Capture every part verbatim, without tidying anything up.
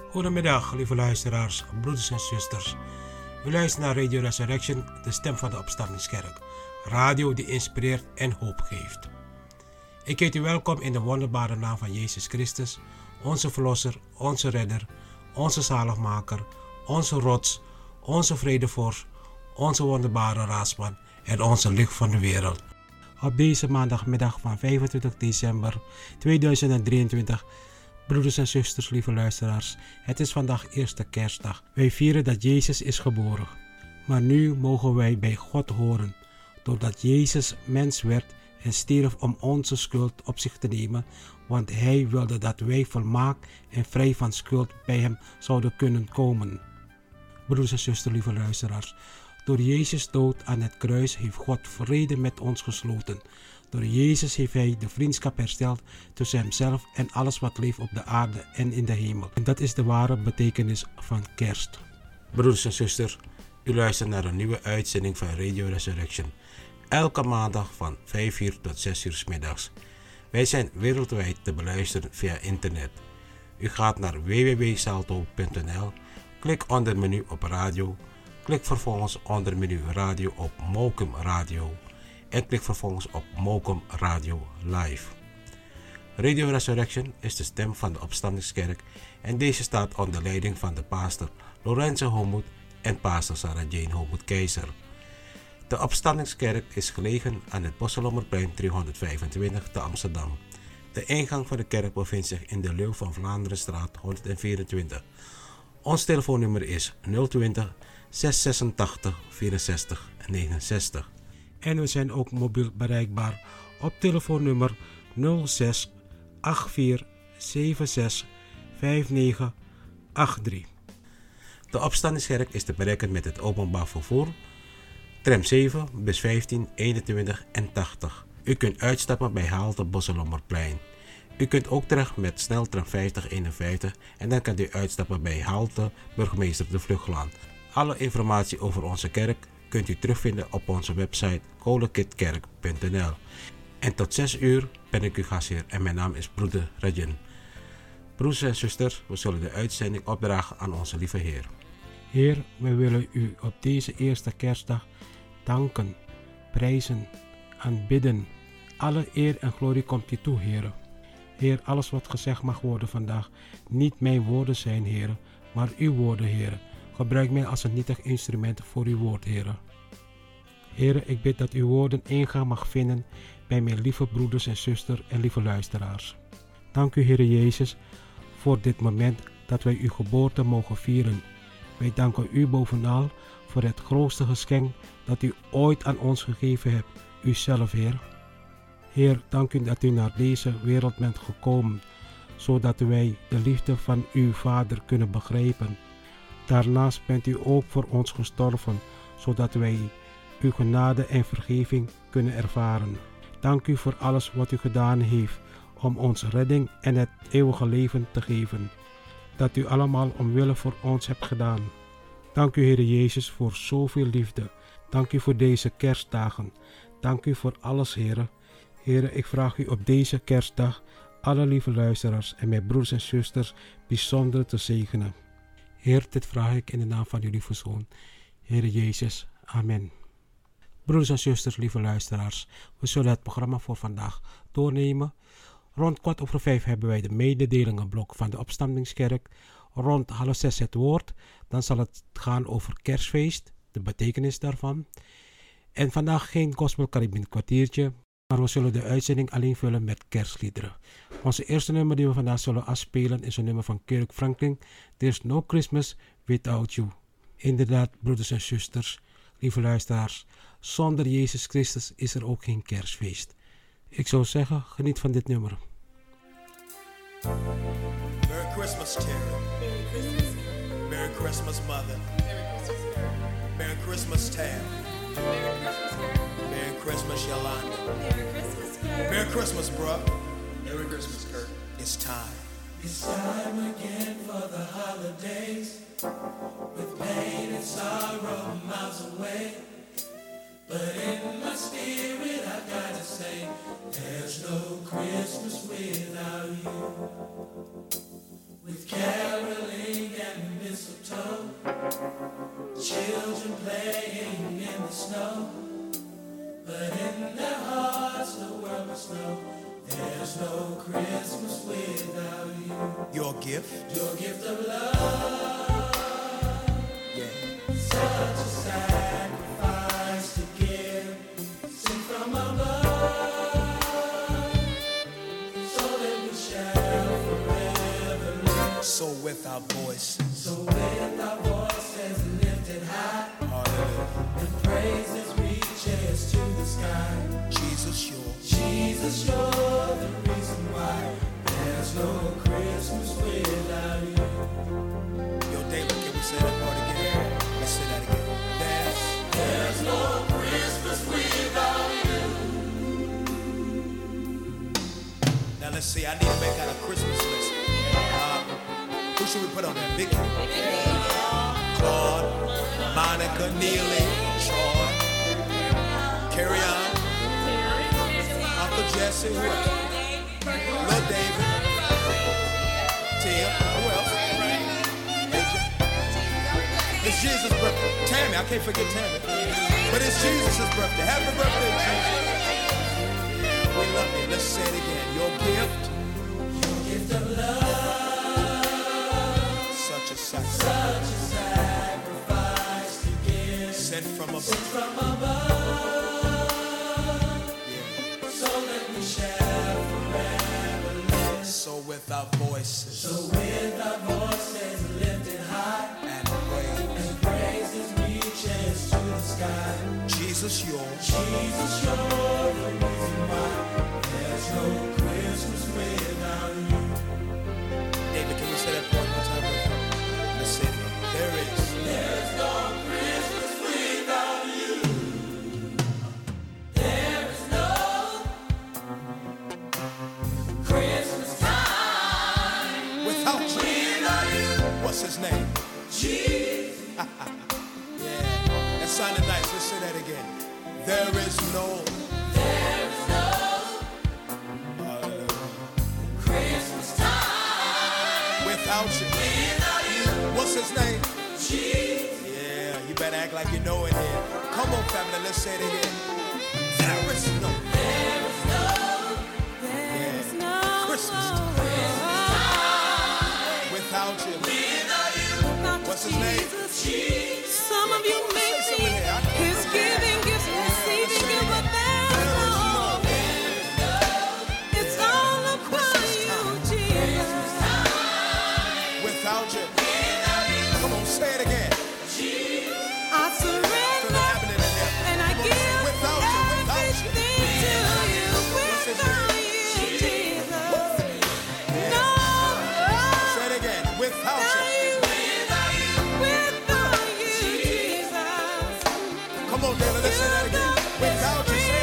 Goedemiddag, lieve luisteraars, broeders en zusters. U luistert naar Radio Resurrection, de stem van de opstandingskerk. Radio die inspireert en hoop geeft. Ik heet u welkom in de wonderbare naam van Jezus Christus, onze Verlosser, onze Redder, onze Zaligmaker, onze Rots, onze Vredevorst, onze wonderbare Raadsman en onze Licht van de wereld. Op deze maandagmiddag van vijfentwintig december tweeduizend drieëntwintig, broeders en zusters, lieve luisteraars, het is vandaag eerste kerstdag. Wij vieren dat Jezus is geboren. Maar nu mogen wij bij God horen, doordat Jezus mens werd en stierf om onze schuld op zich te nemen, want Hij wilde dat wij volmaakt en vrij van schuld bij Hem zouden kunnen komen. Broeders en zusters, lieve luisteraars, door Jezus dood aan het kruis heeft God vrede met ons gesloten. Door Jezus heeft Hij de vriendschap hersteld tussen Hemzelf en alles wat leeft op de aarde en in de hemel. En dat is de ware betekenis van kerst. Broeders en zusters, u luistert naar een nieuwe uitzending van Radio Resurrection. Elke maandag van vijf uur tot zes uur 's middags. Wij zijn wereldwijd te beluisteren via internet. U gaat naar w w w punt salto punt n l, klik onder menu op radio, klik vervolgens onder menu radio op Mokum Radio en klik vervolgens op Mokum Radio Live. Radio Resurrection is de stem van de opstandingskerk en deze staat onder leiding van de pastor Lorenzo Homoet en pastor Sarah Jane Homoet Keizer. De opstandingskerk is gelegen aan het Bosselommerplein driehonderdvijfentwintig te Amsterdam. De ingang van de kerk bevindt zich in de Leeuw van Vlaanderenstraat honderdvierentwintig. Ons telefoonnummer is nul twintig, zeshonderdzesentachtig, vierenzestig negenenzestig. En we zijn ook mobiel bereikbaar op telefoonnummer nul zes acht vier zeven zes vijf negen acht drie. De opstandingskerk is te bereiken met het openbaar vervoer, tram zeven, bus vijftien, eenentwintig en tachtig. U kunt uitstappen bij halte Bosselommerplein. U kunt ook terecht met sneltram vijftig eenenvijftig en dan kunt u uitstappen bij halte Burgemeester de Vluchtlaan. Alle informatie over onze kerk kunt u terugvinden op onze website kolenkitkerk punt n l. En tot zes uur ben ik uw gastheer en mijn naam is broeder Rajan. Broeders en zusters, we zullen de uitzending opdragen aan onze lieve Heer. Heer, wij willen u op deze eerste kerstdag danken, prijzen, aanbidden. Alle eer en glorie komt u toe, Heer. Heer, alles wat gezegd mag worden vandaag, niet mijn woorden zijn, Heer, maar uw woorden, Heer. Gebruik mij als een nietig instrument voor uw woord, Heer. Heer, ik bid dat uw woorden ingang mag vinden bij mijn lieve broeders en zusters en lieve luisteraars. Dank u, Heer Jezus, voor dit moment dat wij uw geboorte mogen vieren. Wij danken u bovenal voor het grootste geschenk dat u ooit aan ons gegeven hebt, uzelf, Heer. Heer, dank u dat u naar deze wereld bent gekomen, zodat wij de liefde van uw Vader kunnen begrijpen. Daarnaast bent u ook voor ons gestorven, zodat wij uw genade en vergeving kunnen ervaren. Dank u voor alles wat u gedaan heeft om ons redding en het eeuwige leven te geven, dat u allemaal omwille voor ons hebt gedaan. Dank u, Heer Jezus, voor zoveel liefde. Dank u voor deze kerstdagen. Dank u voor alles, Heer. Heer, ik vraag u op deze kerstdag alle lieve luisteraars en mijn broers en zusters bijzonder te zegenen. Heer, dit vraag ik in de naam van uw lieve Zoon, Heer Jezus. Amen. Broeders en zusters, lieve luisteraars, we zullen het programma voor vandaag doornemen. Rond kwart over vijf hebben wij de mededelingenblok van de opstandingskerk. Rond half zes het woord. Dan zal het gaan over kerstfeest, de betekenis daarvan. En vandaag geen gospel Caribbean kwartiertje, maar we zullen de uitzending alleen vullen met kerstliederen. Onze eerste nummer die we vandaag zullen afspelen is een nummer van Kirk Franklin. There's no Christmas without you. Inderdaad, broeders en zusters, lieve luisteraars, zonder Jezus Christus is er ook geen kerstfeest. Ik zou zeggen, geniet van dit nummer. Merry Christmas, Terry. Merry Christmas. Merry Christmas, Mother. Merry Christmas, Tam. Merry Christmas, Tam. Merry Christmas, Kurt. Merry Christmas, Yolanda. Merry Christmas, Kurt. Merry Christmas, bruh. Merry Christmas, Kurt. It's time. It's time again for the holidays, with pain and sorrow miles away. But in my spirit I gotta say, there's no Christmas without you. With caroling mistletoe, children playing in the snow, but in their hearts the world must know there's no Christmas without you. Your gift, Your gift of love, yeah. such a sacrifice to give, sent from above, so that we shall forever live. So with our voices, So with our voices lifted high, hallelujah. and praises reaches to the sky. Jesus, your Jesus, you're the reason why there's no Christmas without you. Yo, David, can we say that part again? Let's say that again. There's, There's no Christmas without you. now let's see, I need to make out a Christmas list. Uh, who should we put on there? Vicky, Claude, Monica, Neely, Troy, Carry On, Uncle Jesse, who else? Lil David, Tim, who else? A J. It's Jesus' birthday. Tammy, I can't forget Tammy. But it's Jesus' birthday. Happy birthday, Jesus. Yeah, we love you. Let's say it again. Your gift, Your gift of love, such a sacrifice, such a sacrifice to give, sent from above. from above, Yeah. so that we shall forever live. So with our voices So with our voices lifted high, and praise, and praises reaches to the sky. Jesus, yours. Jesus, you're the reason why there's no Christmas without you. David, can we say that part one time? Let's say it again. There is. There's no Christmas without you. There is no Christmas time Without you. without you. What's his name? Jesus, Yeah. That sounded nice. Let's say that again. There is no. there is no Hallelujah. Christmas time Without you. without you. What's his name? Jesus, Yeah, you better act like you know it here. Come on, family, let's say it again. There is no. there is no There's no Christmas without you. without you. Not What's his name? Jesus, Some of you may Say something think here. I can't- His giving gifts and receiving gifts, but there's There is no. no. It's all about you, Jesus. Without you. Come on, say it again. I Feel it surrender happening in there. and I give Without you, without you. everything to you. What's his Without you, Jesus. No. Say it again. Without you. Without you, without you, Jesus. Come on, David, let's say that again. Without you, say it.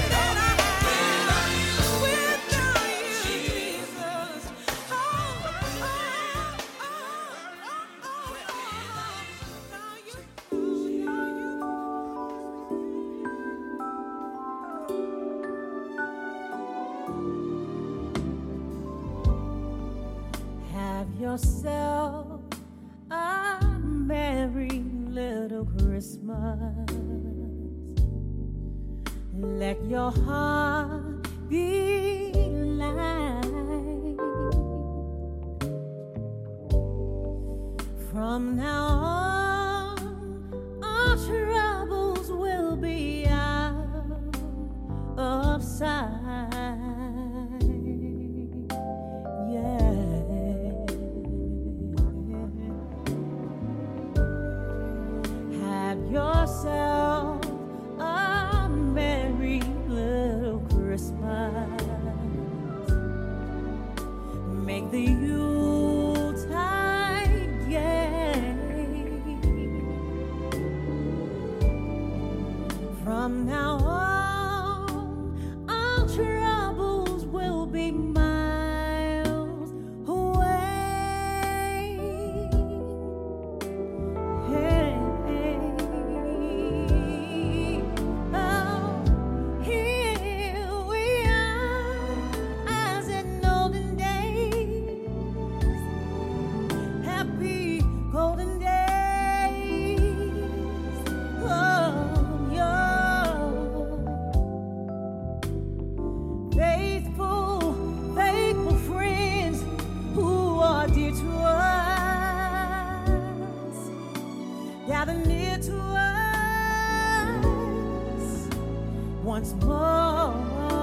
Have yourself a merry little Christmas. Let your heart be light. From now on, our troubles will be out of sight. Yeah. Have yourself a merry little Christmas. Make the Yuletide gay. From now on, our troubles will be miles away. Hey, oh, here we are, as in olden days. Happy golden days. gather near to us once more.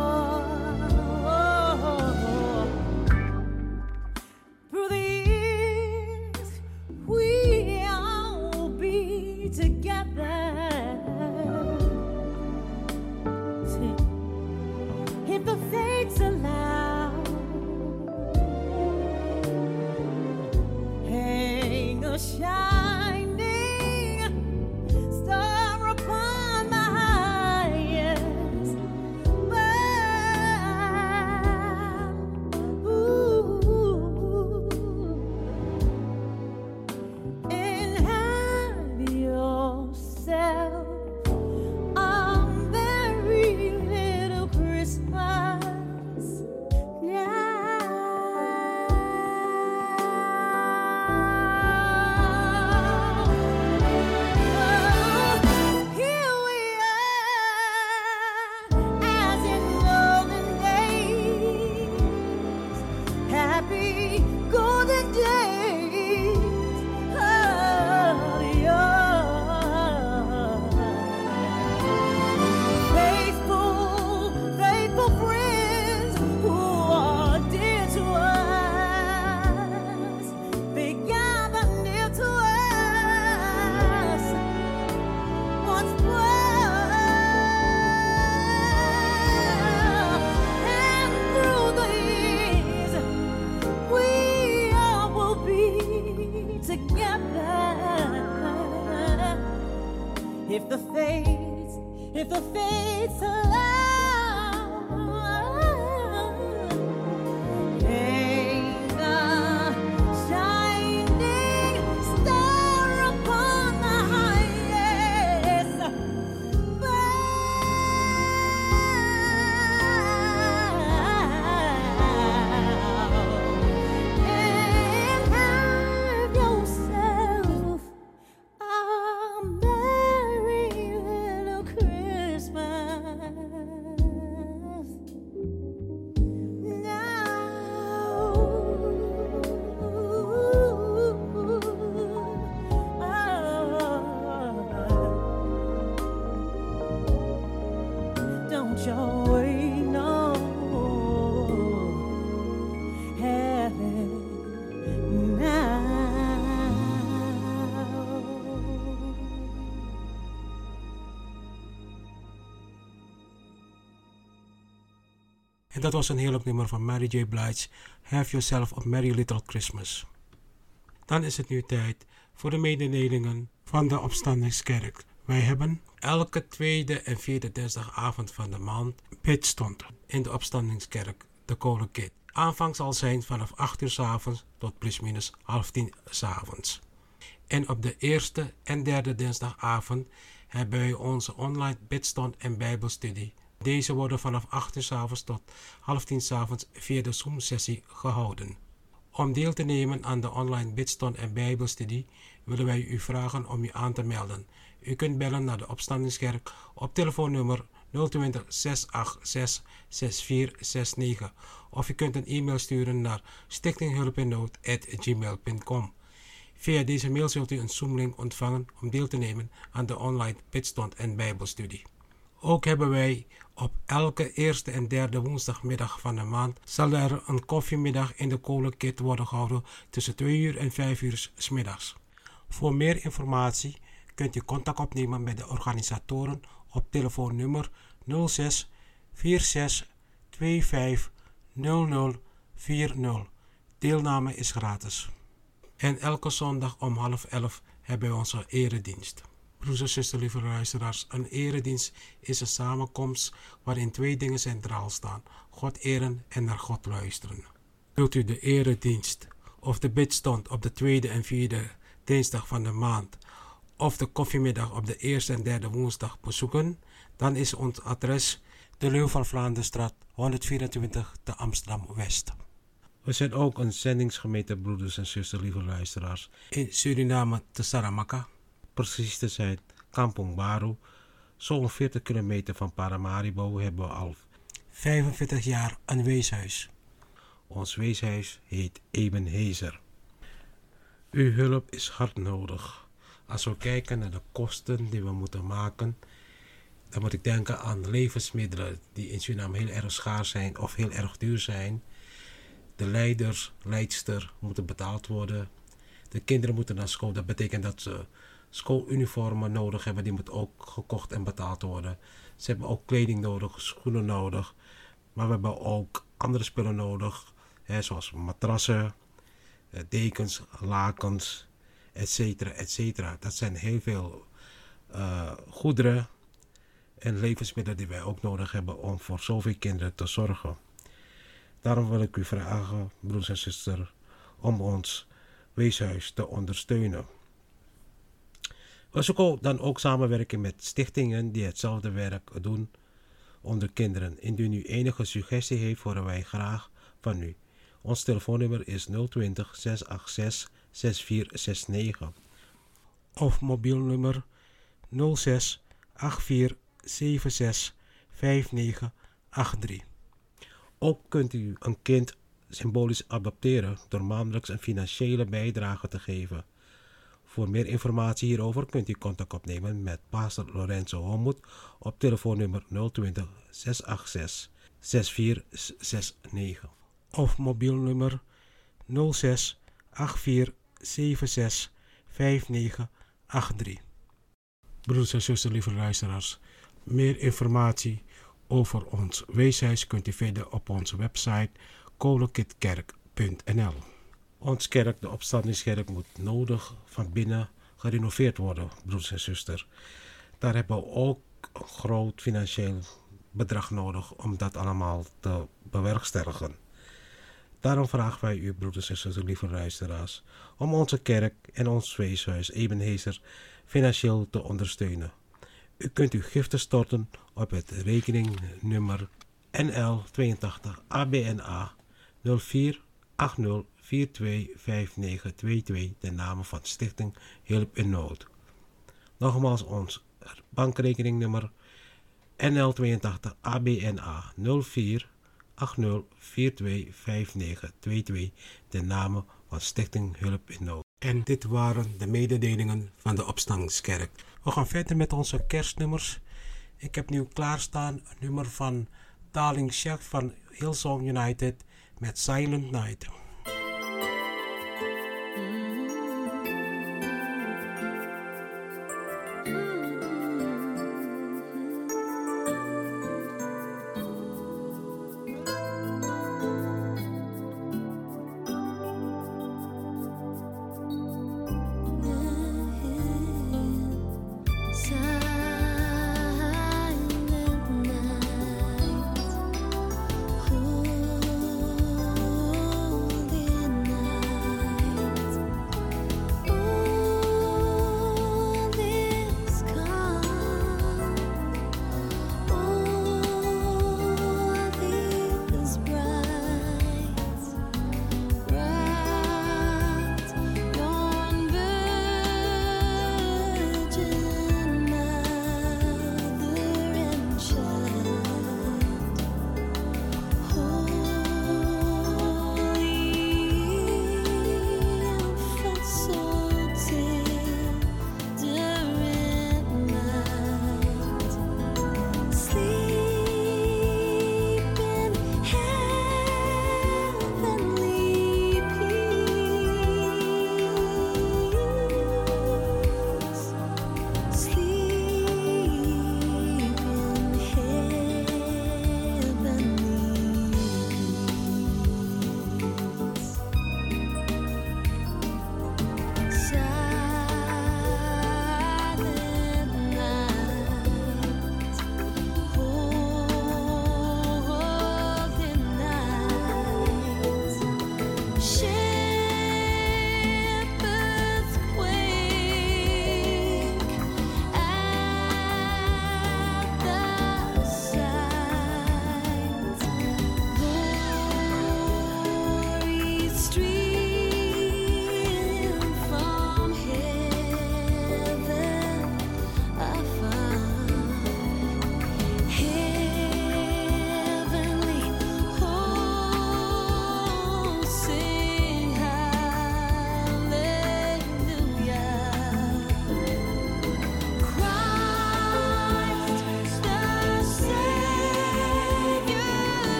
Through the years, we'll be together. If the fates allow, hang a shining star upon the highest bough. Ooh, and have yourself a very little Christmas now. Here we are, as in olden days, happy golden days of yore. Faithful, faithful friends who are dear to us, they gather near to us once more. And through the years, we all will be together. If the fates, if the fates allow, hang a shining star upon the highest bough, and have yourself a merry little Christmas now. Don't you wait, no, have it now. En dat was een heerlijk nummer van Mary J. Blige, Have Yourself a Merry Little Christmas. Dan is het nu tijd voor de mededelingen van de Opstandingskerk. Wij hebben elke tweede en vierde dinsdagavond van de maand bidstond in de Opstandingskerk, de Kolenkit. Aanvang zal zijn vanaf acht uur 's avonds tot plusminus half tien 's avonds. En op de eerste en derde dinsdagavond hebben wij onze online bidstond en bijbelstudie. Deze worden vanaf acht uur 's avonds tot half tien 's avonds via de Zoom-sessie gehouden. Om deel te nemen aan de online bidstond en bijbelstudie willen wij u vragen om u aan te melden. U kunt bellen naar de Opstandingskerk op telefoonnummer nul twintig, zes acht zes, zes vier zes negen of u kunt een e-mail sturen naar stichtinghulpinnood apenstaartje gmail punt com. Via deze mail zult u een Zoom-link ontvangen om deel te nemen aan de online bidstond en bijbelstudie. Ook hebben wij op elke eerste en derde woensdagmiddag van de maand zal er een koffiemiddag in de Kolenkit worden gehouden tussen twee uur en vijf uur 's middags. Voor meer informatie kunt u contact opnemen met de organisatoren op telefoonnummer nul zes vier zes twee vijf nul nul vier nul. Deelname is gratis. En elke zondag om half elf hebben we onze eredienst. Broers en zusters, lieve luisteraars, een eredienst is een samenkomst waarin twee dingen centraal staan: God eren en naar God luisteren. Wilt u de eredienst of de bidstond op de tweede en vierde dinsdag van de maand of de koffiemiddag op de eerste en derde woensdag bezoeken? Dan is ons adres de Leeuw van Vlaanderenstraat honderdvierentwintig te Amsterdam-West. We zijn ook een zendingsgemeente, broeders en zusters, lieve luisteraars, in Suriname te Saramaka. Precies te zijn, Kampong Baru, zo'n veertig kilometer van Paramaribo, hebben we al vijfenveertig jaar een weeshuis. Ons weeshuis heet Ebenezer. Uw hulp is hard nodig. Als we kijken naar de kosten die we moeten maken, dan moet ik denken aan levensmiddelen die in Suriname heel erg schaars zijn of heel erg duur zijn. De leiders, leidster moeten betaald worden. De kinderen moeten naar school. Dat betekent dat ze schooluniformen nodig hebben. Die moeten ook gekocht en betaald worden. Ze hebben ook kleding nodig, schoenen nodig. Maar we hebben ook andere spullen nodig. Hè, zoals matrassen, dekens, lakens, et cetera, et cetera. Dat zijn heel veel uh, goederen en levensmiddelen die wij ook nodig hebben om voor zoveel kinderen te zorgen. Daarom wil ik u vragen, broers en zusters, om ons weeshuis te ondersteunen. We zoeken dan ook samenwerking met stichtingen die hetzelfde werk doen onder kinderen. Indien u enige suggestie heeft, horen wij graag van u. Ons telefoonnummer is nul twintig, zes acht zes, zes vier zes negen of mobielnummer nul zes, acht vier zeven zes, vijf negen acht drie. Ook kunt u een kind symbolisch adopteren door maandelijks een financiële bijdrage te geven. Voor meer informatie hierover kunt u contact opnemen met pastor Lorenzo Homoet op telefoonnummer nul twintig, zes acht zes, zes vier zes negen of mobielnummer nul zes, acht vier zeven zes, vijf negen acht drie. Broeders en zusters, lieve luisteraars, meer informatie over ons weeshuis kunt u vinden op onze website kolenkitkerk punt n l. Ons kerk, de opstandingskerk, moet nodig van binnen gerenoveerd worden, broeders en zusters. Daar hebben we ook een groot financieel bedrag nodig om dat allemaal te bewerkstelligen. Daarom vragen wij u, broeders en zusters, lieve luisteraars, om onze kerk en ons weeshuis Ebenezer financieel te ondersteunen. U kunt uw giften storten op het rekeningnummer N L tweeëntachtig A B N A nul vier acht nul vier twee vijf negen twee twee ten name van Stichting Hulp in Nood. Nogmaals ons bankrekeningnummer N L tweeëntachtig A B N A nul vier acht nul vier twee vijf negen twee twee ten name van Stichting Hulp in Nood. En dit waren de mededelingen van de Opstandingskerk. We gaan verder met onze kerstnummers. Ik heb nu klaarstaan een nummer van Darling Chef van Hillsong United met Silent Night. This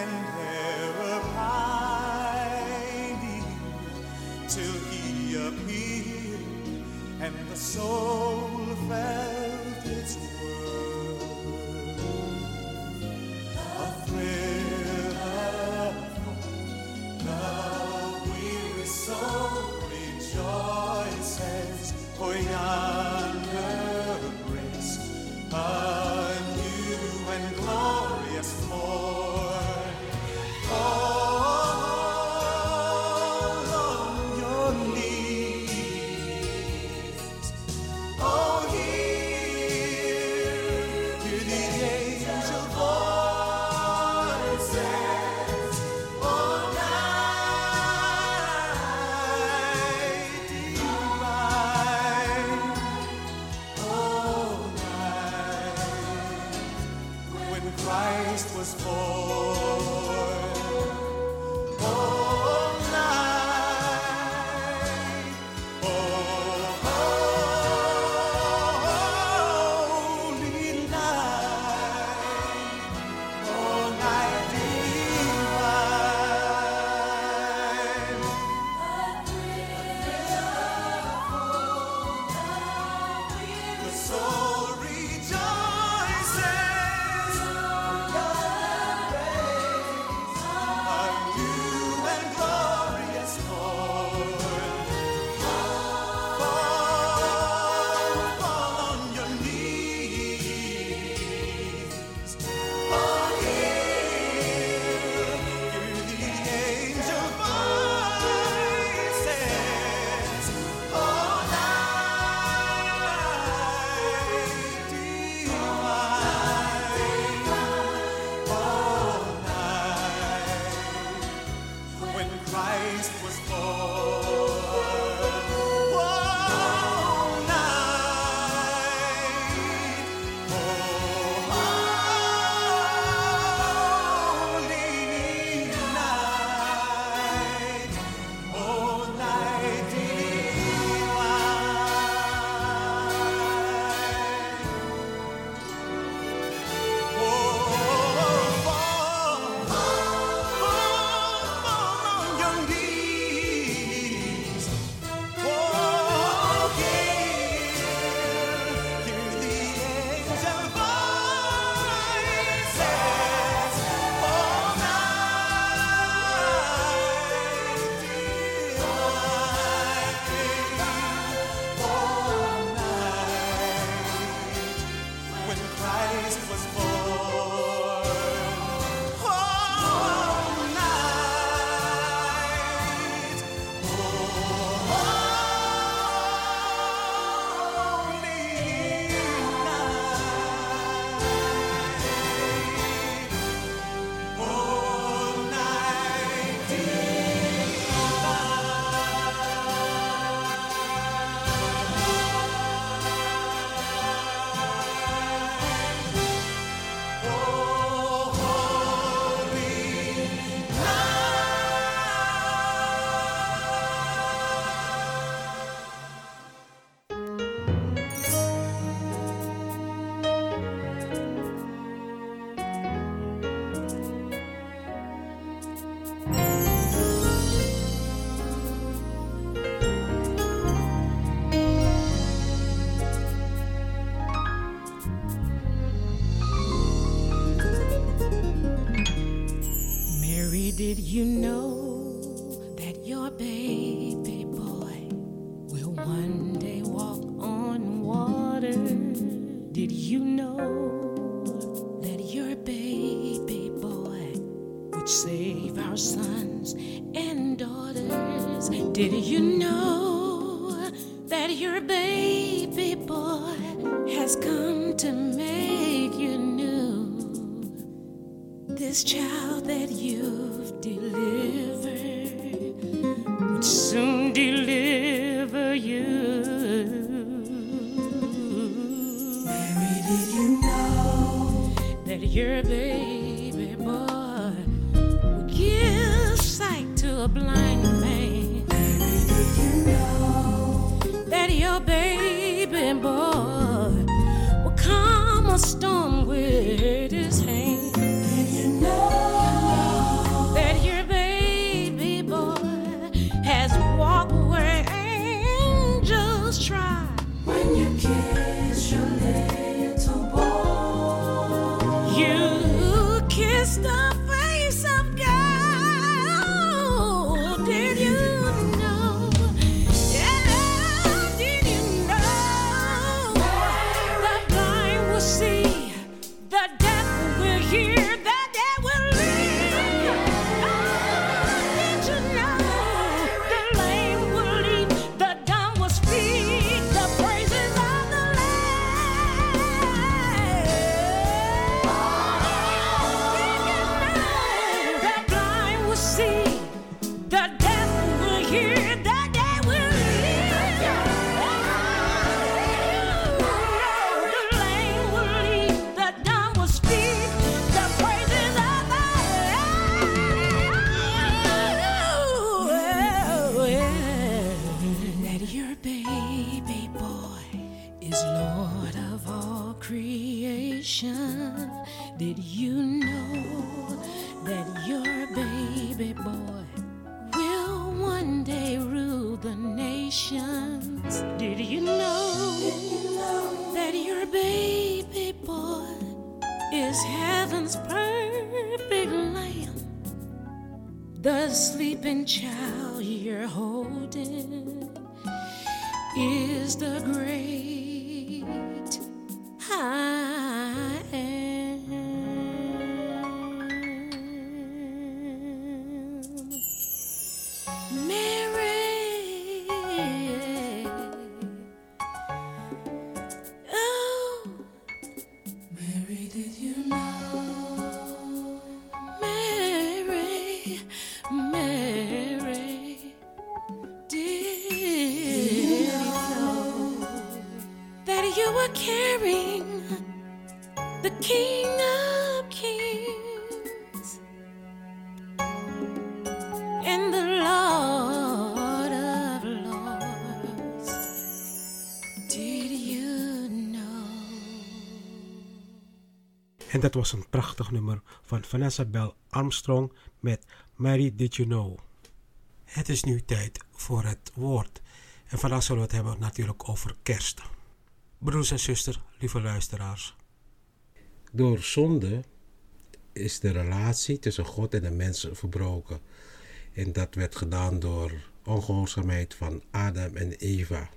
and terror hiding till he appeared and the soul felt its worth. A thrill of hope, the weary soul rejoices, for yonder breaks a new and glorious morn. Fall on your knees. Oh, hear, hear the angel voices. Oh, night divine. Oh, night when Christ was born. Oh, night. Oh, holy night. Oh, night divine. The soul rejoices. A new and glorious morn. Fall, fall on your knees. Oh, hear, hear the angel voices. Oh, night divine. Oh, night when Christ was born. Oh, night. Oh, holy night. Oh, night divine. Oh, fall, fall on your knees. Oh, hear, hear the angel voices. Oh, night divine. Oh, night when Christ was born. Oh, night. Oh, holy night. Oh, night divine. Oh, holy Mary, did you know that your baby boy will one day walk on water? Did you know that your baby boy would save our sons and daughters? Did you know that your baby boy has come to make you new? This child that you've delivered would soon deliver you. Mary, did you know that your baby boy would give sight to a blind man? Mary, did you know that your baby boy will calm a storm with his hand? Did you know is Lord of all creation. Did you know that your baby boy will one day rule the nations? Did you know, Did you know that your baby boy is heaven's perfect lamb? The sleeping child you're holding is the great I am. Mary, oh, Mary, did you know? Mary, Mary, did you know that you were carrying the King of Kings and the Lord of Lords? Did you know? En dat was een prachtig nummer van Vanessa Bell Armstrong met Mary Did You Know. Het is nu tijd voor het woord. En vandaag zullen we het hebben natuurlijk over kerst. Broers en zusters, lieve luisteraars. Door zonde is de relatie tussen God en de mensen verbroken. En dat werd gedaan door ongehoorzaamheid van Adam en Eva.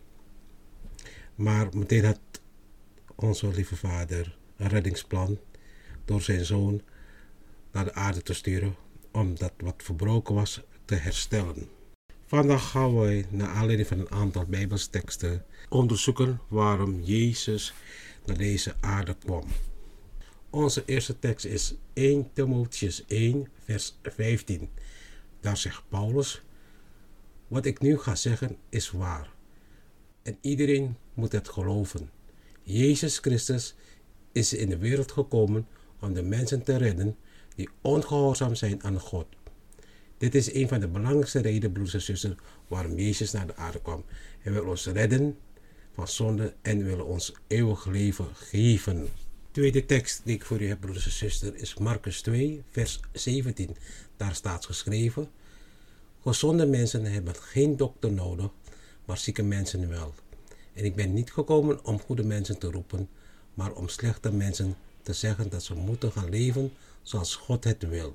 Maar meteen had onze lieve Vader een reddingsplan door zijn zoon naar de aarde te sturen om dat wat verbroken was te herstellen. Vandaag gaan we naar aanleiding van een aantal Bijbelsteksten onderzoeken waarom Jezus naar deze aarde kwam. Onze eerste tekst is eerste Timotheüs één vers vijftien. Daar zegt Paulus: wat ik nu ga zeggen is waar. En iedereen moet het geloven. Jezus Christus is in de wereld gekomen om de mensen te redden die ongehoorzaam zijn aan God. Dit is een van de belangrijkste redenen, broers en zusters, waarom Jezus naar de aarde kwam. Hij wil ons redden van zonde en wil ons eeuwig leven geven. De tweede tekst die ik voor u heb, broers en zusters, is Marcus twee, vers zeventien. Daar staat geschreven: gezonde mensen hebben geen dokter nodig, maar zieke mensen wel. En ik ben niet gekomen om goede mensen te roepen, maar om slechte mensen te zeggen dat ze moeten gaan leven zoals God het wil.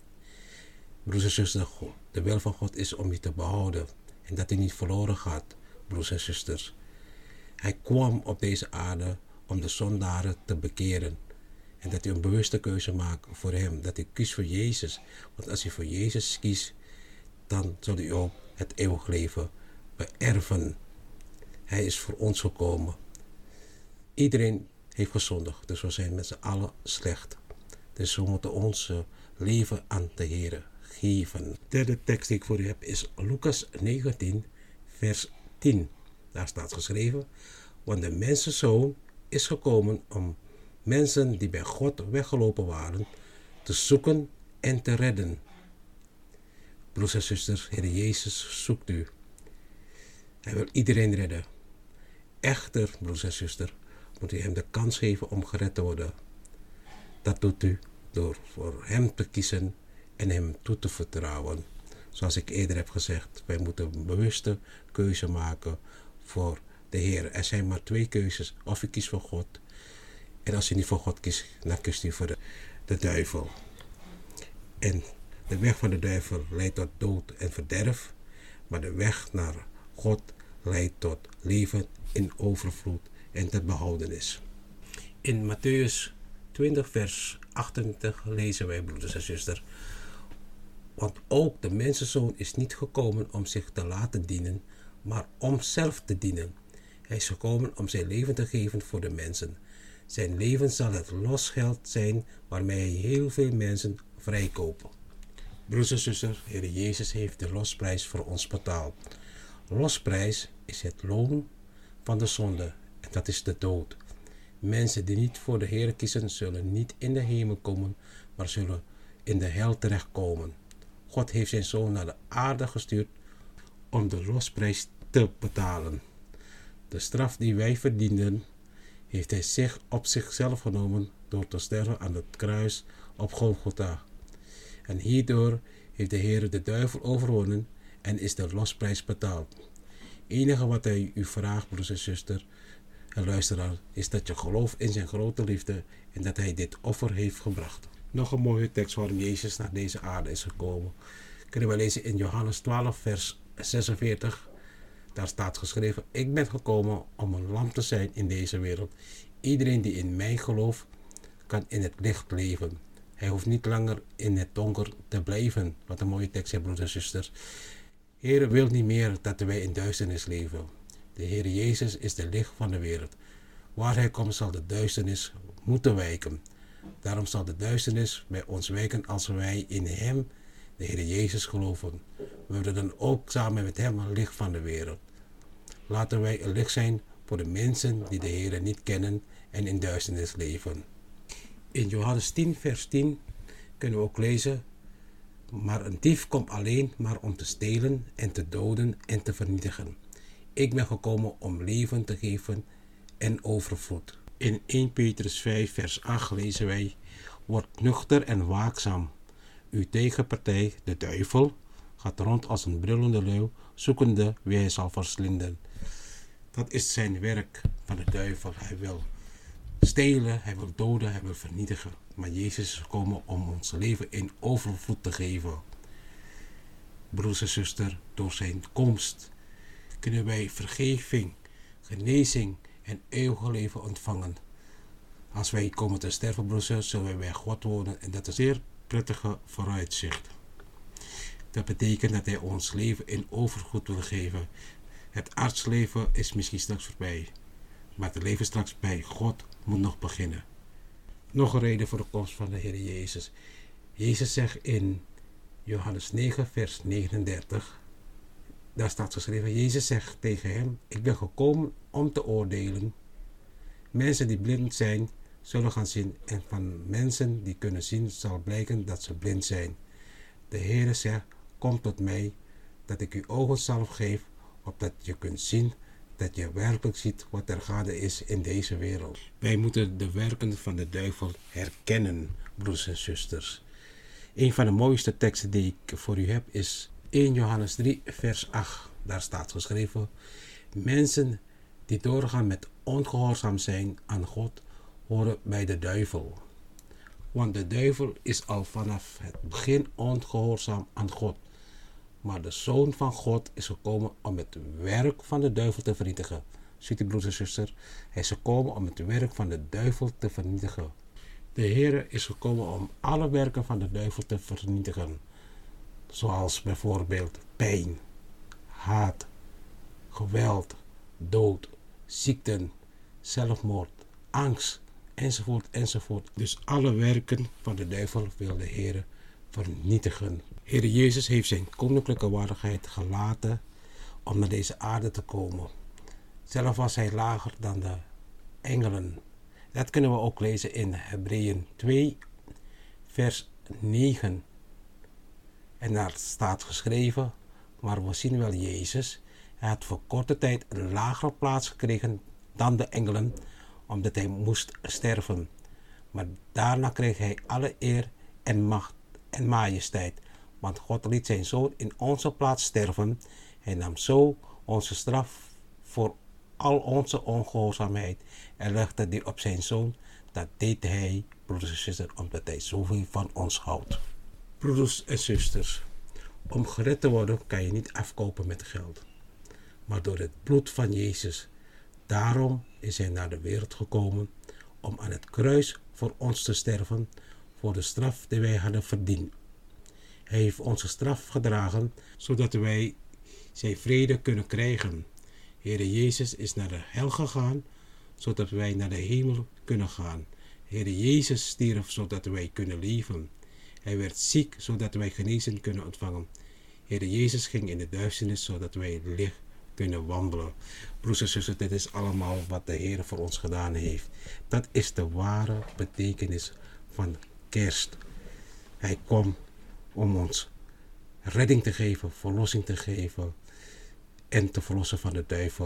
Broers en zusters, de wil van God is om je te behouden en dat hij niet verloren gaat, broers en zusters. Hij kwam op deze aarde om de zondaren te bekeren en dat u een bewuste keuze maakt voor hem, dat u kiest voor Jezus. Want als u voor Jezus kiest, dan zult u ook het eeuwig leven beërven. Hij is voor ons gekomen. Iedereen heeft gezondigd, dus we zijn met z'n allen slecht. Dus we moeten ons leven aan de Heer geven. De derde tekst die ik voor u heb is Lucas negentien, vers tien. Daar staat geschreven: want de mensenzoon is gekomen om mensen die bij God weggelopen waren te zoeken en te redden. Broers en zusters, Heer Jezus zoekt u. Hij wil iedereen redden. Echter, broers en zusters, moet u hem de kans geven om gered te worden. Dat doet u door voor hem te kiezen en hem toe te vertrouwen. Zoals ik eerder heb gezegd, wij moeten een bewuste keuze maken voor de Heer. Er zijn maar twee keuzes. Of u kiest voor God. En als u niet voor God kiest, dan kiest u voor de, de duivel. En de weg van de duivel leidt tot dood en verderf. Maar de weg naar God leidt tot leven in overvloed en tot behoudenis. In Mattheüs twintig vers achtentwintig lezen wij, broeders en zusters: want ook de mensenzoon is niet gekomen om zich te laten dienen, maar om zelf te dienen. Hij is gekomen om zijn leven te geven voor de mensen. Zijn leven zal het losgeld zijn waarmee hij heel veel mensen vrijkopen. Broers en zusters, Heer Jezus heeft de losprijs voor ons betaald. Losprijs is het loon van de zonde en dat is de dood. Mensen die niet voor de Heer kiezen zullen niet in de hemel komen, maar zullen in de hel terechtkomen. God heeft zijn zoon naar de aarde gestuurd om de losprijs te betalen. De straf die wij verdienden, heeft hij zich op zichzelf genomen door te sterven aan het kruis op Golgotha. En hierdoor heeft de Heer de duivel overwonnen en is de losprijs betaald. Het enige wat hij u vraagt, broers en zusters en luisteraar, is dat je gelooft in zijn grote liefde en dat hij dit offer heeft gebracht. Nog een mooie tekst waarom Jezus naar deze aarde is gekomen. Kunnen we lezen in Johannes twaalf vers zesenveertig. Daar staat geschreven: ik ben gekomen om een lamp te zijn in deze wereld. Iedereen die in mij gelooft, kan in het licht leven. Hij hoeft niet langer in het donker te blijven. Wat een mooie tekst, hè, broeders en zusters. Heer wil niet meer dat wij in duisternis leven. De Heer Jezus is de licht van de wereld. Waar hij komt zal de duisternis moeten wijken. Daarom zal de duisternis bij ons wijken als wij in hem, de Heer Jezus, geloven. We worden dan ook samen met hem een licht van de wereld. Laten wij een licht zijn voor de mensen die de Heer niet kennen en in duisternis leven. In Johannes tien vers tien kunnen we ook lezen: maar een dief komt alleen maar om te stelen en te doden en te vernietigen. Ik ben gekomen om leven te geven en overvloed. In eerste Petrus vijf vers acht lezen wij: word nuchter en waakzaam. Uw tegenpartij, de duivel, gaat rond als een brullende leeuw, zoekende wie hij zal verslinden. Dat is zijn werk van de duivel. Hij wil stelen, hij wil doden, hij wil vernietigen. Maar Jezus is gekomen om ons leven in overvloed te geven. Broers en zusters, door zijn komst kunnen wij vergeving, genezing en eeuwig leven ontvangen. Als wij komen te sterven, broers en zusters, zullen wij bij God wonen en dat is een zeer prettige vooruitzicht. Dat betekent dat hij ons leven in overvloed wil geven. Het aardsleven is misschien straks voorbij, maar het leven straks bij God moet nog beginnen. Nog een reden voor de komst van de Heer Jezus. Jezus zegt in Johannes negen vers negenendertig, daar staat geschreven: Jezus zegt tegen hem: ik ben gekomen om te oordelen. Mensen die blind zijn, zullen gaan zien, en van mensen die kunnen zien, zal blijken dat ze blind zijn. De Heer zegt: kom tot mij, dat ik u ogen zal geven, opdat je kunt zien, dat je werkelijk ziet wat er gaande is in deze wereld. Wij moeten de werken van de duivel herkennen, broers en zusters. Een van de mooiste teksten die ik voor u heb is eerste Johannes drie vers acht. Daar staat geschreven: mensen die doorgaan met ongehoorzaam zijn aan God, horen bij de duivel. Want de duivel is al vanaf het begin ongehoorzaam aan God. Maar de Zoon van God is gekomen om het werk van de duivel te vernietigen. Ziet u, broers en zusters? Hij is gekomen om het werk van de duivel te vernietigen. De Heer is gekomen om alle werken van de duivel te vernietigen. Zoals bijvoorbeeld pijn, haat, geweld, dood, ziekten, zelfmoord, angst, enzovoort, enzovoort. Dus alle werken van de duivel wil de Heer vernietigen. Heer Jezus heeft zijn koninklijke waardigheid gelaten om naar deze aarde te komen. Zelf was hij lager dan de engelen. Dat kunnen we ook lezen in Hebreeën twee vers negen. En daar staat geschreven: maar we zien wel Jezus. Hij had voor korte tijd een lagere plaats gekregen dan de engelen, omdat hij moest sterven. Maar daarna kreeg hij alle eer en macht en majesteit. Want God liet zijn Zoon in onze plaats sterven. Hij nam zo onze straf voor al onze ongehoorzaamheid en legde die op zijn Zoon. Dat deed hij, broeders en zusters, omdat hij zoveel van ons houdt. Broeders en zusters, om gered te worden kan je niet afkopen met geld, maar door het bloed van Jezus. Daarom is hij naar de wereld gekomen om aan het kruis voor ons te sterven, voor de straf die wij hadden verdiend. Hij heeft onze straf gedragen, zodat wij zijn vrede kunnen krijgen. Heere Jezus is naar de hel gegaan, zodat wij naar de hemel kunnen gaan. Heere Jezus stierf, zodat wij kunnen leven. Hij werd ziek, zodat wij genezing kunnen ontvangen. Heere Jezus ging in de duisternis, zodat wij licht kunnen wandelen. Broers en zusters, dit is allemaal wat de Heer voor ons gedaan heeft. Dat is de ware betekenis van kerst. Hij kwam om ons redding te geven, verlossing te geven en te verlossen van de duivel.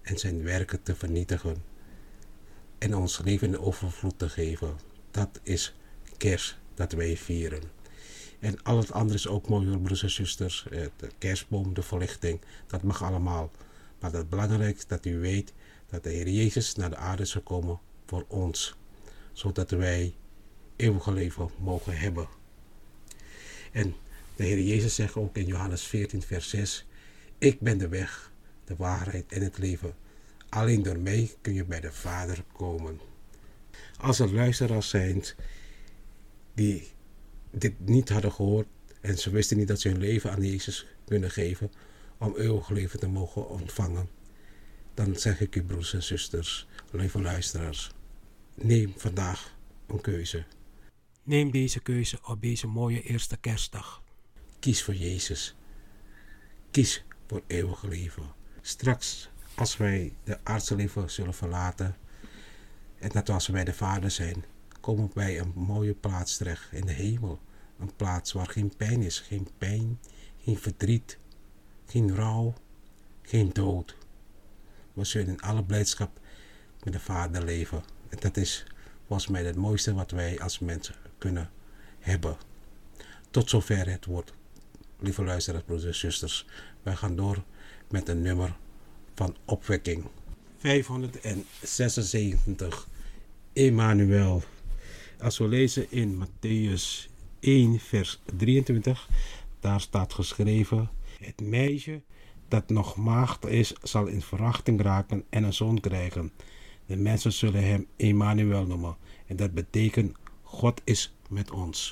en zijn werken te vernietigen en ons leven in de overvloed te geven. Dat is kerst dat wij vieren. En al het andere is ook mooi, broeders en zusters. De kerstboom, de verlichting, dat mag allemaal. Maar het belangrijkste is dat u weet dat de Heer Jezus naar de aarde is gekomen voor ons. Zodat wij eeuwige leven mogen hebben. En de Heer Jezus zegt ook in Johannes veertien vers zes. Ik ben de weg, de waarheid en het leven. Alleen door mij kun je bij de Vader komen. Als er luisteraars zijn die dit niet hadden gehoord en ze wisten niet dat ze hun leven aan Jezus kunnen geven om eeuwig leven te mogen ontvangen, dan zeg ik u, broeders en zusters, lieve luisteraars, neem vandaag een keuze. Neem deze keuze op deze mooie eerste kerstdag. Kies voor Jezus. Kies voor eeuwig leven. Straks, als wij de aardse leven zullen verlaten en dat als we bij de Vader zijn, komen we bij een mooie plaats terecht in de hemel. Een plaats waar geen pijn is, geen pijn, geen verdriet, geen rouw, geen dood. We zullen in alle blijdschap met de Vader leven. En dat is volgens mij het mooiste wat wij als mensen kunnen hebben. Tot zover het woord. Lieve luisteraars, broeders en zusters. Wij gaan door met een nummer van opwekking. vijfhonderdzesenzeventig. Emmanuel. Als we lezen in Mattheüs één vers drieëntwintig. Daar staat geschreven. Het meisje dat nog maagd is, zal in verwachting raken en een zoon krijgen. De mensen zullen hem Emmanuel noemen. En dat betekent God is met ons.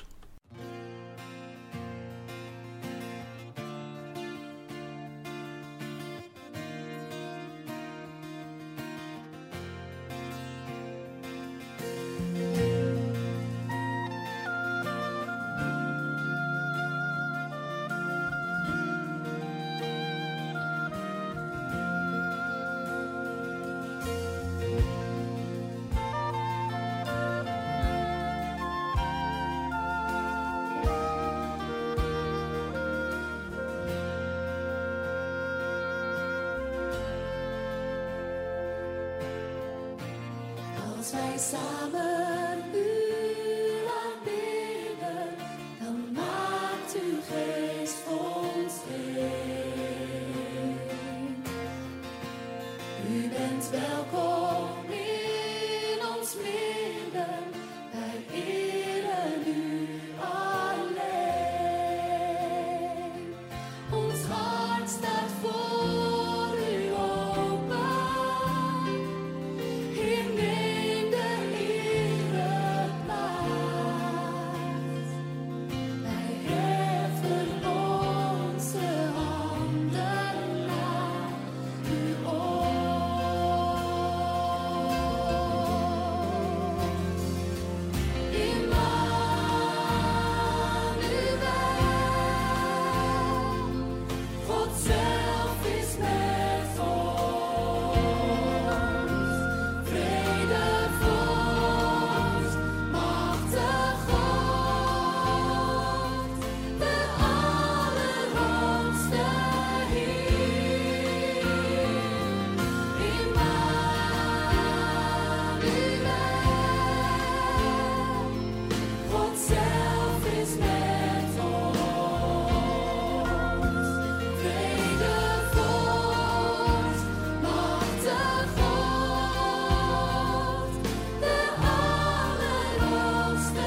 Als wij samen u aanbidden, dan maakt uw geest ons één. U bent welkom in ons midden, wij eren u alleen. Ons hart staat voor u open. Heer, neem de ereplaats. Wij heffen onze handen naar u op. Emmanuel, God zelf is met ons. Vrede vorst, machtig God, de allerhoogste Heer. Emmanuel, God zelf is met ons. Vrede vorst, machtig God, de allerhoogste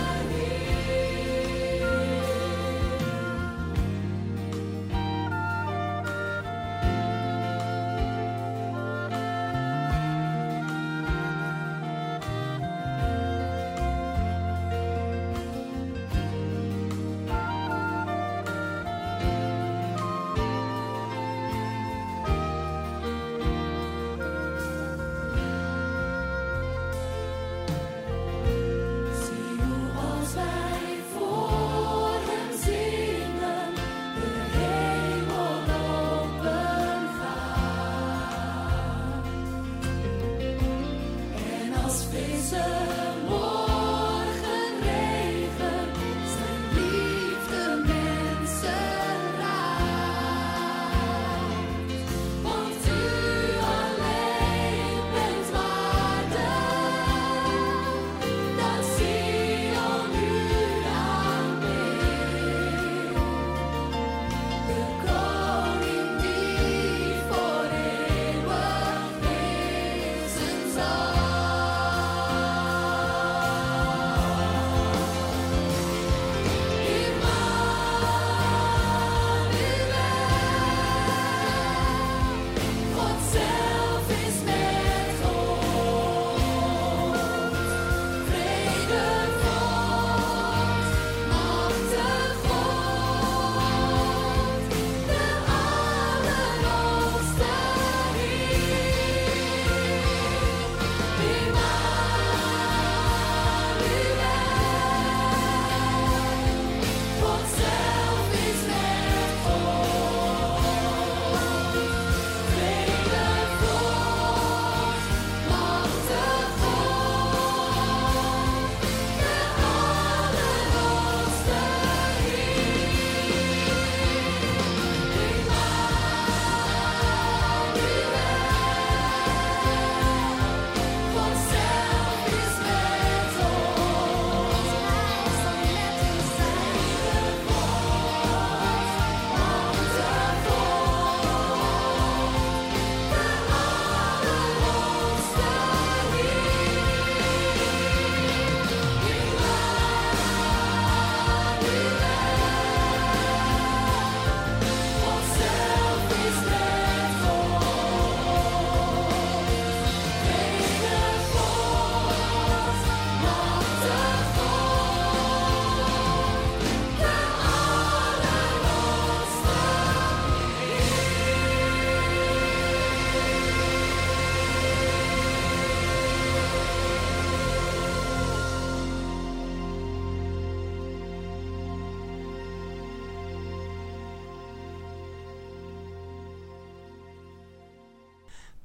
Zie hoe als wij voor hem zingen, de hemel open gaat. En als frisse morgenregen zijn liefde mensen raakt. Want u alleen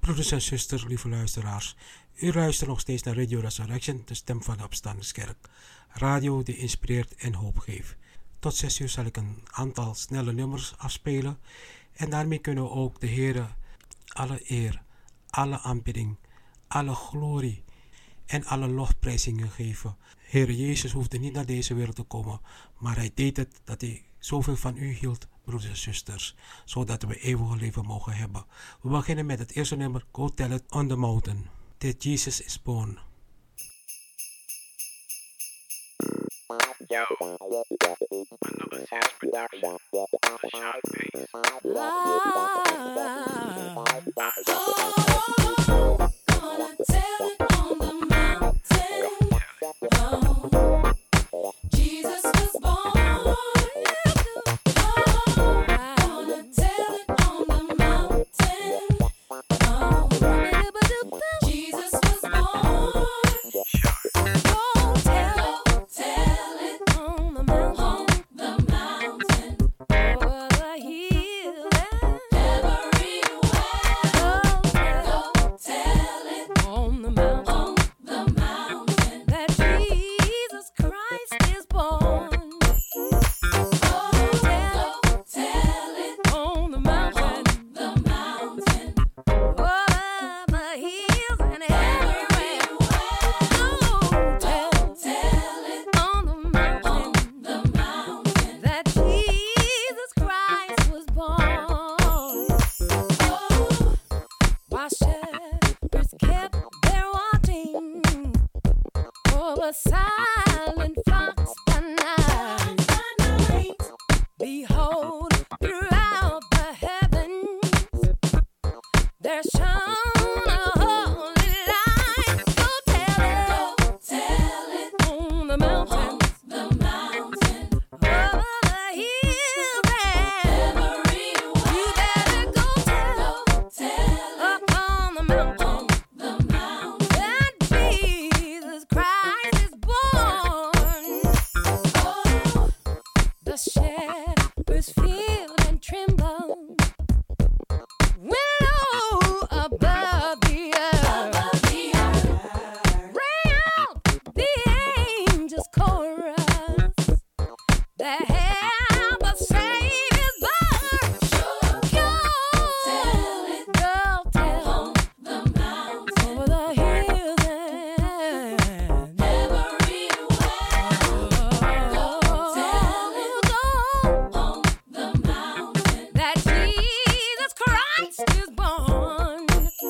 Broeders en zusters, lieve luisteraars. U luistert nog steeds naar Radio Resurrection, de stem van de opstandingskerk. Radio die inspireert en hoop geeft. Tot zes uur zal ik een aantal snelle nummers afspelen. En daarmee kunnen we ook de Heer alle eer, alle aanbidding, alle glorie en alle lofprijzingen geven. Heer Jezus hoefde niet naar deze wereld te komen, maar hij deed het dat hij zoveel van u hield, broeders en zusters, zodat we eeuwig leven mogen hebben. We beginnen met het eerste nummer, Go Tell It on the Mountain, that Jesus is born. Yo, another Sans production. Shout face. Gonna tell it on the mountain. Oh, Jesus was born. Oh, gonna tell it on the mountain. Oh, Jesus was born. Go tell, go tell it on the mountain, on the mountain, over the hill and everywhere. Go tell, go tell it on the mountain, on the mountain, that Jesus Christ is born. Oh, tell, go tell it on the mountain, on the mountain, over the hills and everywhere. Oh, tell, tell it on the mountain, on the mountain, that Jesus Christ was born. Oh, while shepherds kept their watching over silent flocks by night, behold, throughout the heavens there shone a holy light. Go tell it, go tell it on the mountain, the mountain, over the hills and everywhere. You better go tell, go tell up on the mountain, the mountain, that Jesus Christ is born. Oh, the shepherds feared and trembled when low above the earth, above the earth, rang out the angels' chorus that have the Savior's birth. Go tell it, go tell on the mountain, over the hills and everywhere. Go tell it, go on the mountain, that Jesus Christ is born.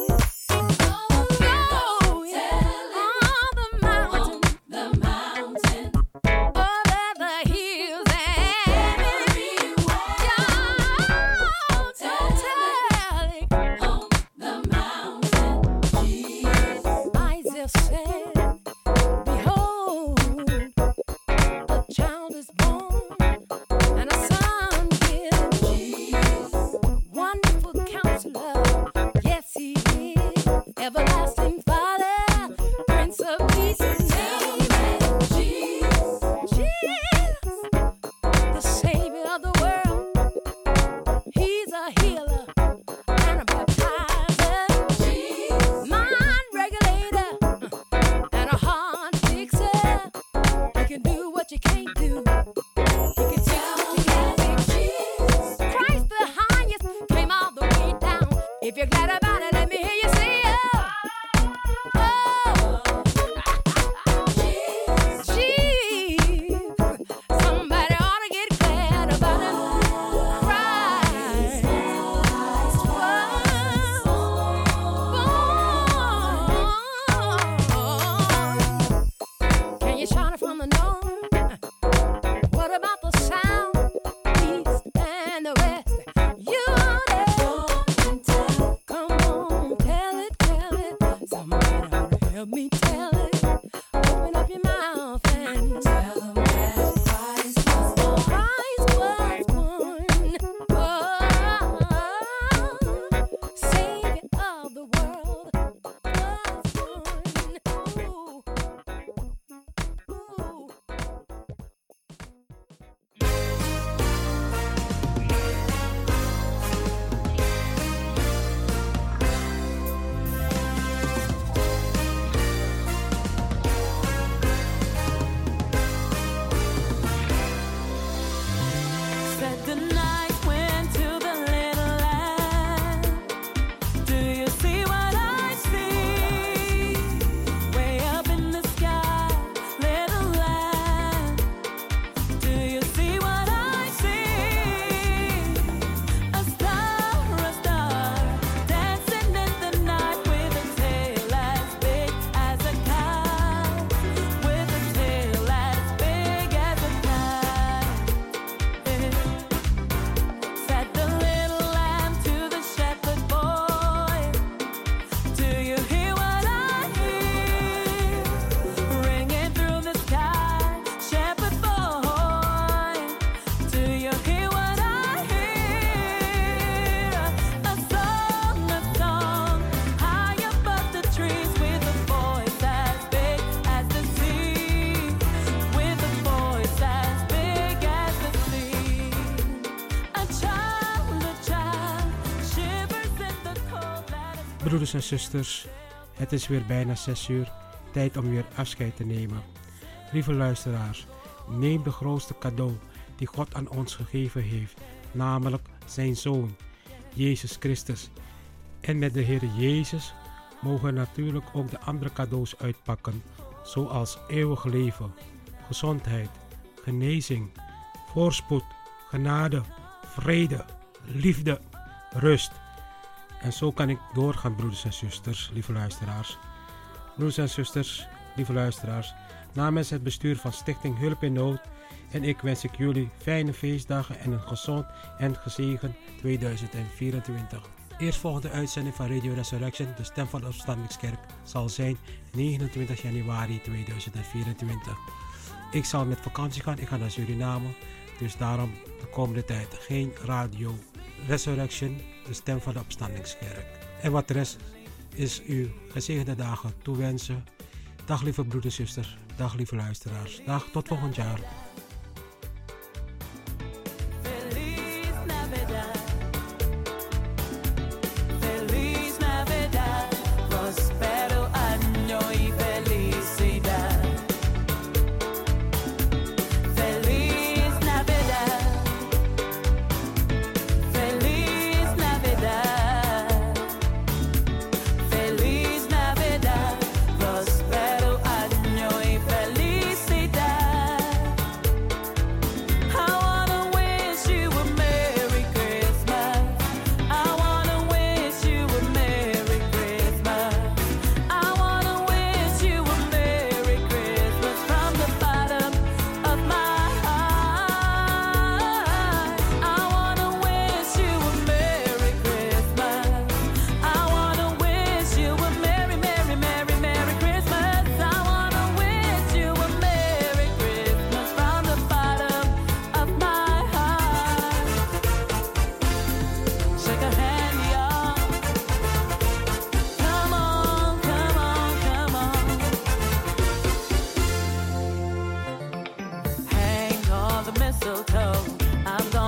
Go tell on the mountain, the mountain, over the hills and everywhere. Go tell it on the mountain, Jesus. Isaiah said, behold, a child is born, and a son given. Jesus, wonderful counselor, yes he is, everlasting Father, Prince of Peace and name. Jesus, Jesus, the Savior of the world. He's a healer and a baptizer. Jesus, mind regulator and a heart fixer. He can do what you can't do. He can fix what you can't fix. Christ the highest came all the way down. If you're glad about it, let me hear you say oh. Oh, Jesus, somebody ought to get glad about it. Christ was born. Can you shout it from the north? What about the south, east, and the west? You know, come on, tell it, tell it. Somebody ought to help me tell it. Open up your mouth and tell them that Christ was born. Christ was born. Oh, Savior of the world was born. Ooh. Ooh. Broeders en zusters, het is weer bijna zes uur, tijd om weer afscheid te nemen. Lieve luisteraars, neem de grootste cadeau die God aan ons gegeven heeft, namelijk zijn Zoon, Jezus Christus. En met de Heer Jezus mogen we natuurlijk ook de andere cadeaus uitpakken, zoals eeuwig leven, gezondheid, genezing, voorspoed, genade, vrede, liefde, rust. En zo kan ik doorgaan, broeders en zusters, lieve luisteraars. Broeders en zusters, lieve luisteraars, namens het bestuur van Stichting Hulp in Nood en ik wens ik jullie fijne feestdagen en een gezond en gezegend tweeduizend vierentwintig. Eerstvolgende uitzending van Radio Resurrection, de stem van de Opstandingskerk, zal zijn negenentwintig januari tweeduizend vierentwintig. Ik zal met vakantie gaan, ik ga naar Suriname, dus daarom de komende tijd geen Radio Resurrection, de stem van de Opstandingskerk. En wat de rest is u gezegende dagen toewensen. Dag lieve broeders en zusters, dag lieve luisteraars, dag tot volgend jaar. I'm gonna